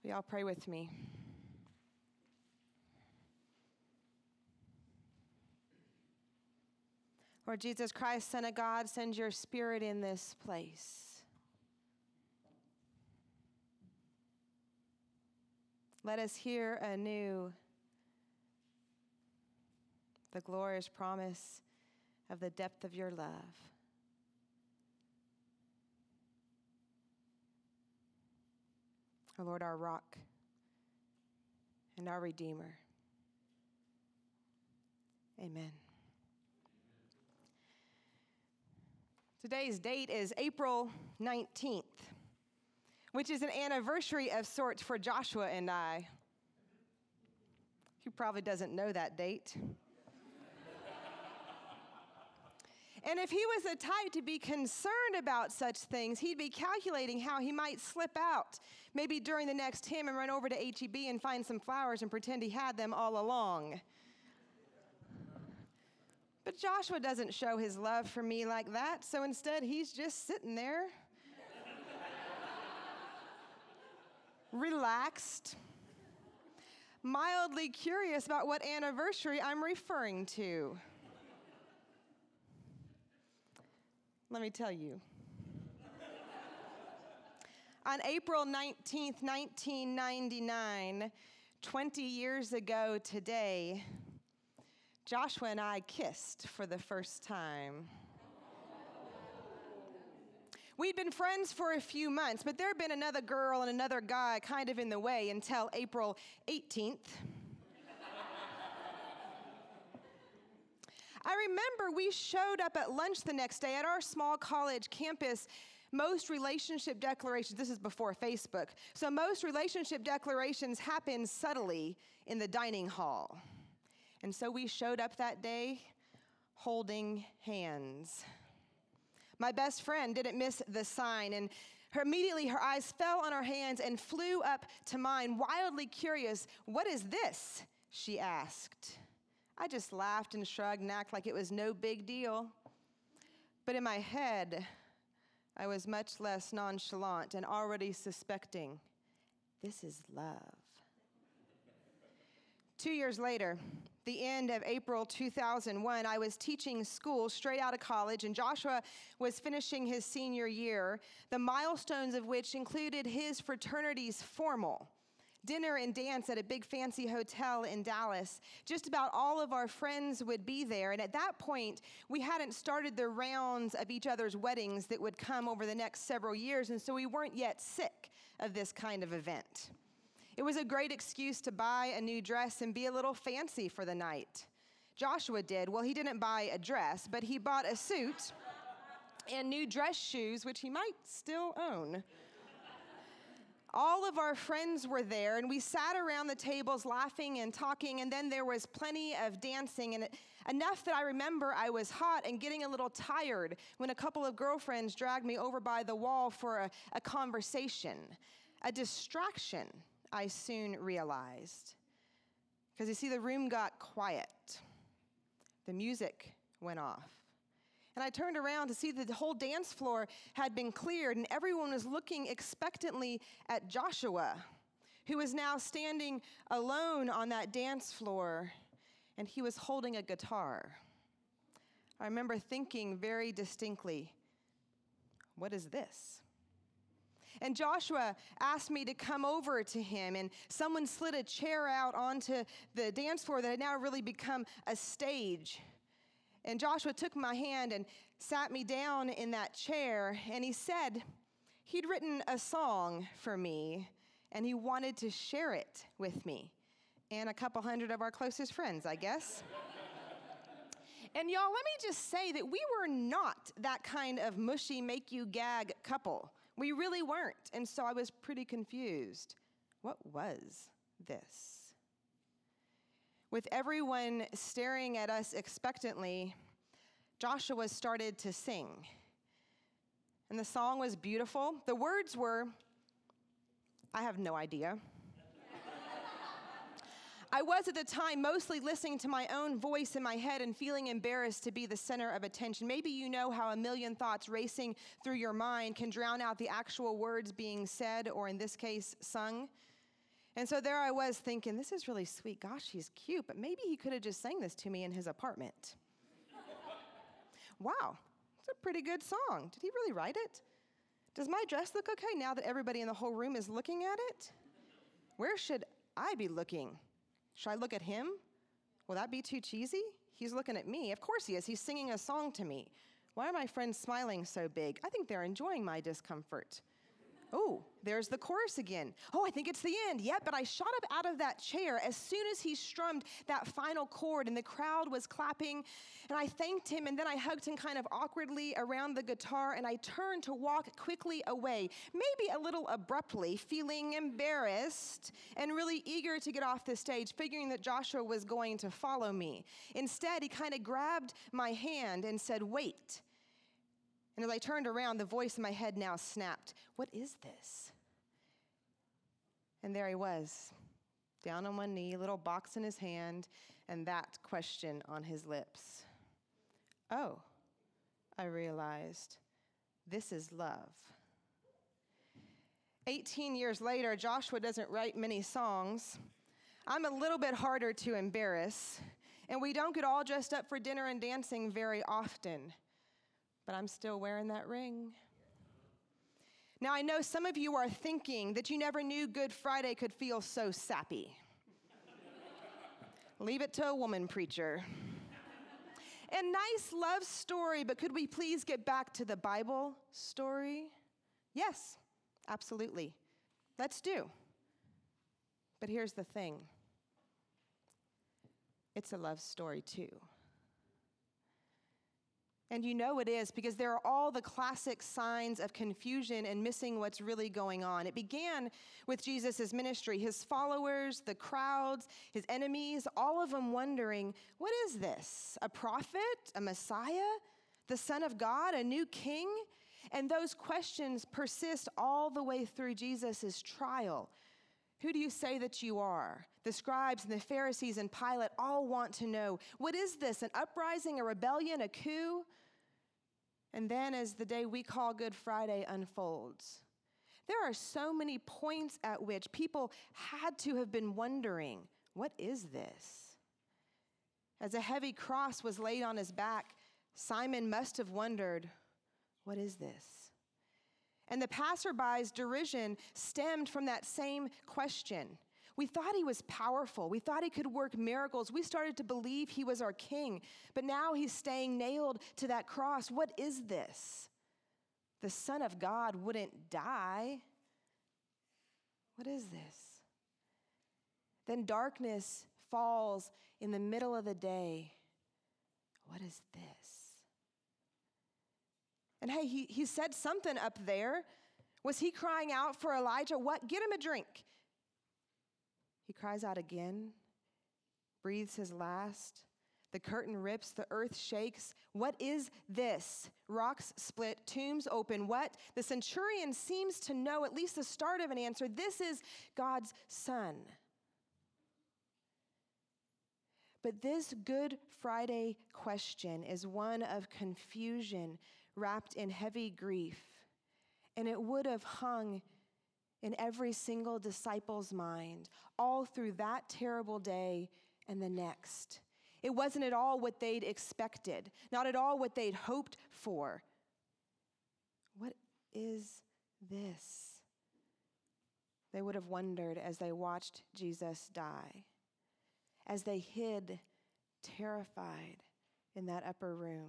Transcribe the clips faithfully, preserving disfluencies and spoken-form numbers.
Will y'all pray with me? Lord Jesus Christ, Son of God, send your Spirit in this place. Let us hear anew the glorious promise of the depth of your love. O Lord, our rock and our Redeemer. Amen. Today's date is April nineteenth, which is an anniversary of sorts for Joshua and I. He probably doesn't know that date. And if he was the type to be concerned about such things, he'd be calculating how he might slip out, maybe during the next hymn, and run over to H E B and find some flowers and pretend he had them all along. But Joshua doesn't show his love for me like that, so instead he's just sitting there, relaxed, mildly curious about what anniversary I'm referring to. Let me tell you. On April nineteenth, nineteen ninety-nine, twenty years ago today, Joshua and I kissed for the first time. We'd been friends for a few months, but there had been another girl and another guy kind of in the way until April eighteenth. I remember we showed up at lunch the next day at our small college campus. Most relationship declarations, this is before Facebook, so most relationship declarations happen subtly in the dining hall. And so we showed up that day holding hands. My best friend didn't miss the sign, and her, immediately her eyes fell on our hands and flew up to mine, wildly curious. "What is this?" she asked. I just laughed and shrugged and acted like it was no big deal. But in my head, I was much less nonchalant and already suspecting, this is love. Two years later, the end of April two thousand one, I was teaching school straight out of college, and Joshua was finishing his senior year, the milestones of which included his fraternity's formal. Dinner and dance at a big fancy hotel in Dallas. Just about all of our friends would be there. And at that point, we hadn't started the rounds of each other's weddings that would come over the next several years. And so we weren't yet sick of this kind of event. It was a great excuse to buy a new dress and be a little fancy for the night. Joshua did. Well, he didn't buy a dress, but he bought a suit and new dress shoes, which he might still own. All of our friends were there, and we sat around the tables laughing and talking, and then there was plenty of dancing, and enough that I remember I was hot and getting a little tired when a couple of girlfriends dragged me over by the wall for a, a conversation, a distraction, I soon realized. Because you see, the room got quiet. The music went off. And I turned around to see that the whole dance floor had been cleared, and everyone was looking expectantly at Joshua, who was now standing alone on that dance floor, and he was holding a guitar. I remember thinking very distinctly, what is this? And Joshua asked me to come over to him, and someone slid a chair out onto the dance floor that had now really become a stage. And Joshua took my hand and sat me down in that chair, and he said he'd written a song for me, and he wanted to share it with me and a couple hundred of our closest friends, I guess. And y'all, let me just say that we were not that kind of mushy, make-you-gag couple. We really weren't, and so I was pretty confused. What was this? With everyone staring at us expectantly, Joshua started to sing. And the song was beautiful. The words were, I have no idea. I was at the time mostly listening to my own voice in my head and feeling embarrassed to be the center of attention. Maybe you know how a million thoughts racing through your mind can drown out the actual words being said, or in this case, sung. And so there I was thinking, this is really sweet. Gosh, he's cute, but maybe he could have just sang this to me in his apartment. Wow, it's a pretty good song. Did he really write it? Does my dress look okay now that everybody in the whole room is looking at it? Where should I be looking? Should I look at him? Will that be too cheesy? He's looking at me. Of course he is. He's singing a song to me. Why are my friends smiling so big? I think they're enjoying my discomfort. Oh, there's the chorus again. Oh, I think it's the end. Yep, but I shot up out of that chair as soon as he strummed that final chord and the crowd was clapping. And I thanked him, and then I hugged him kind of awkwardly around the guitar, and I turned to walk quickly away, maybe a little abruptly, feeling embarrassed and really eager to get off the stage, figuring that Joshua was going to follow me. Instead, he kind of grabbed my hand and said, "Wait." And as I turned around, the voice in my head now snapped, "What is this?" And there he was, down on one knee, little box in his hand, and that question on his lips. Oh, I realized, this is love. eighteen years later, Joshua doesn't write many songs. I'm a little bit harder to embarrass, and we don't get all dressed up for dinner and dancing very often. But I'm still wearing that ring. Now, I know some of you are thinking that you never knew Good Friday could feel so sappy. Leave it to a woman preacher. A nice love story, but could we please get back to the Bible story? Yes, absolutely. Let's do. But here's the thing. It's a love story too. And you know it is because there are all the classic signs of confusion and missing what's really going on. It began with Jesus' ministry, his followers, the crowds, his enemies, all of them wondering, what is this? A prophet? A Messiah? The Son of God? A new king? And those questions persist all the way through Jesus' trial. Who do you say that you are? The scribes and the Pharisees and Pilate all want to know, what is this? An uprising, a rebellion, a coup? And then as the day we call Good Friday unfolds, there are so many points at which people had to have been wondering, what is this? As a heavy cross was laid on his back, Simon must have wondered, what is this? And the passerby's derision stemmed from that same question. We thought he was powerful. We thought he could work miracles. We started to believe he was our king. But now he's staying nailed to that cross. What is this? The Son of God wouldn't die. What is this? Then darkness falls in the middle of the day. What is this? And hey, he, he said something up there. Was he crying out for Elijah? What? Get him a drink. He cries out again, breathes his last. The curtain rips, the earth shakes. What is this? Rocks split, tombs open. What? The centurion seems to know at least the start of an answer. This is God's Son. But this Good Friday question is one of confusion wrapped in heavy grief, and it would have hung in every single disciple's mind all through that terrible day and the next. It wasn't at all what they'd expected, not at all what they'd hoped for. What is this? They would have wondered as they watched Jesus die, as they hid, terrified, in that upper room.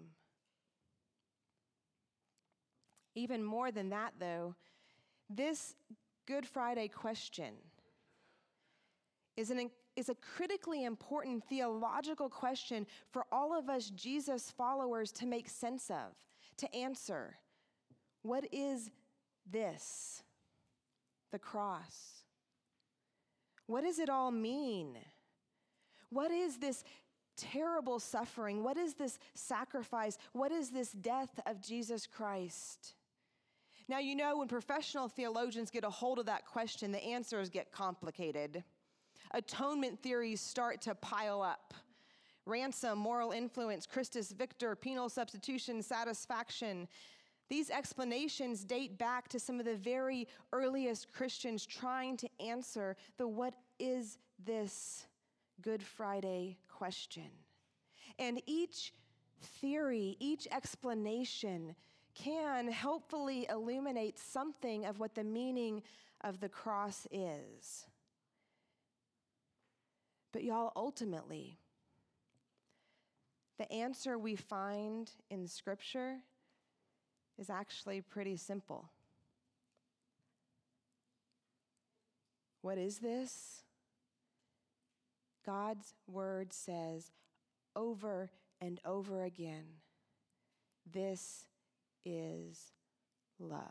Even more than that, though, this Good Friday question is, an, is a critically important theological question for all of us Jesus followers to make sense of, to answer. What is this? The cross. What does it all mean? What is this terrible suffering? What is this sacrifice? What is this death of Jesus Christ? Now, you know, when professional theologians get a hold of that question, the answers get complicated. Atonement theories start to pile up. Ransom, moral influence, Christus Victor, penal substitution, satisfaction. These explanations date back to some of the very earliest Christians trying to answer the what is this Good Friday question. And each theory, each explanation can helpfully illuminate something of what the meaning of the cross is. But y'all, ultimately, the answer we find in Scripture is actually pretty simple. What is this? God's word says over and over again, this is love.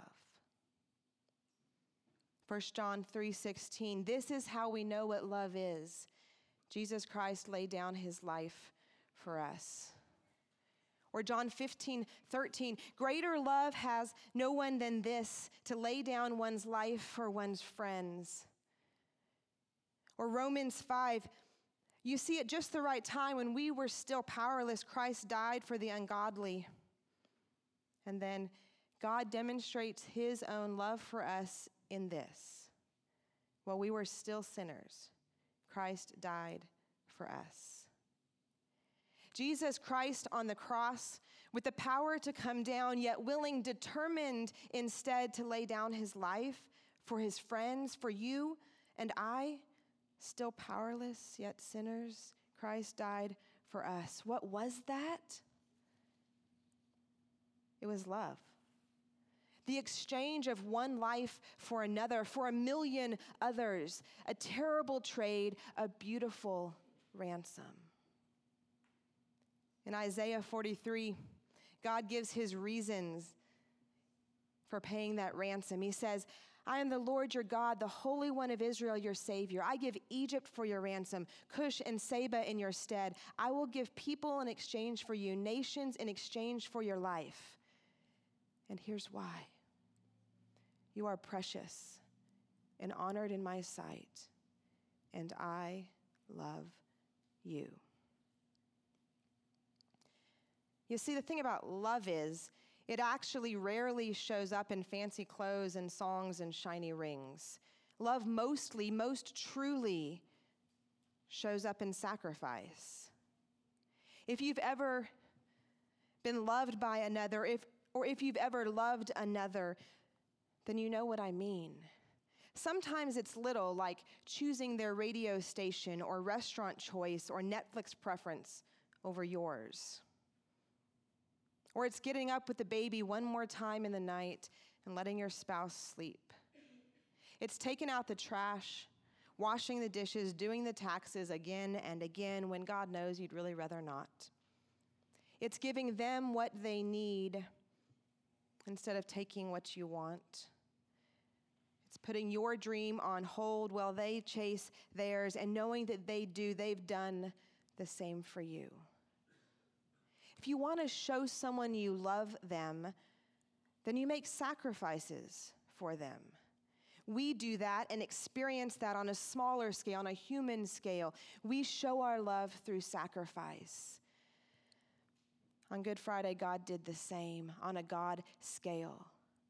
First John three sixteen, this is how we know what love is. Jesus Christ laid down his life for us. Or John fifteen thirteen, greater love has no one than this, to lay down one's life for one's friends. Or Romans five, you see, at just the right time when we were still powerless, Christ died for the ungodly. And then God demonstrates his own love for us in this. While we were still sinners, Christ died for us. Jesus Christ on the cross, with the power to come down, yet willing, determined instead to lay down his life for his friends, for you and I, still powerless, yet sinners, Christ died for us. What was that? It was love. The exchange of one life for another, for a million others, a terrible trade, a beautiful ransom. In Isaiah forty-three, God gives his reasons for paying that ransom. He says, I am the Lord your God, the Holy One of Israel, your Savior. I give Egypt for your ransom, Cush and Seba in your stead. I will give people in exchange for you, nations in exchange for your life. And here's why. You are precious and honored in my sight, and I love you. You see, the thing about love is, it actually rarely shows up in fancy clothes and songs and shiny rings. Love mostly, most truly, shows up in sacrifice. If you've ever been loved by another, if or if you've ever loved another, then you know what I mean. Sometimes it's little, like choosing their radio station or restaurant choice or Netflix preference over yours. Or it's getting up with the baby one more time in the night and letting your spouse sleep. It's taking out the trash, washing the dishes, doing the taxes again and again when God knows you'd really rather not. It's giving them what they need instead of taking what you want. It's putting your dream on hold while they chase theirs and knowing that they do, they've done the same for you. If you want to show someone you love them, then you make sacrifices for them. We do that and experience that on a smaller scale, on a human scale. We show our love through sacrifice. On Good Friday, God did the same on a God scale.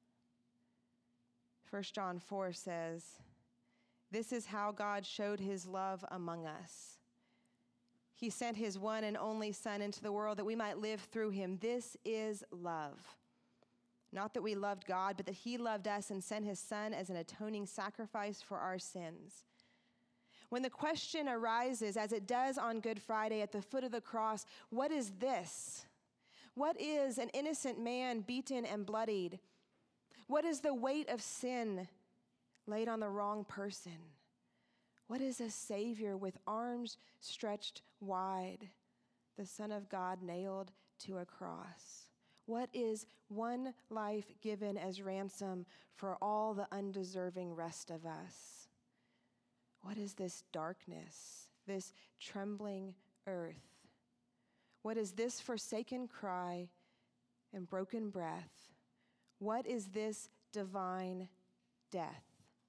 First John four says, this is how God showed his love among us. He sent his one and only Son into the world that we might live through him. This is love. Not that we loved God, but that he loved us and sent his Son as an atoning sacrifice for our sins. When the question arises, as it does on Good Friday at the foot of the cross, what is this? What is an innocent man beaten and bloodied? What is the weight of sin laid on the wrong person? What is a Savior with arms stretched wide, the Son of God nailed to a cross? What is one life given as ransom for all the undeserving rest of us? What is this darkness, this trembling earth? What is this forsaken cry and broken breath? What is this divine death?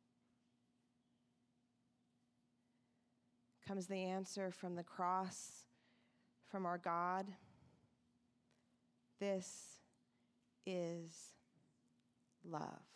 Comes the answer from the cross, from our God. This is love.